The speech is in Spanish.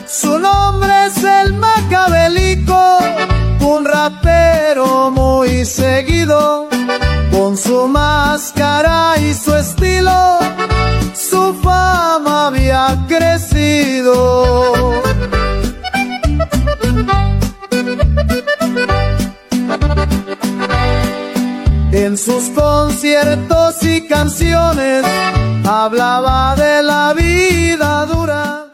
Su nombre es el Macabelico, un rapero muy seguido. Con su máscara y su estilo, su fama había crecido. En sus conciertos y canciones hablaba de la vida dura.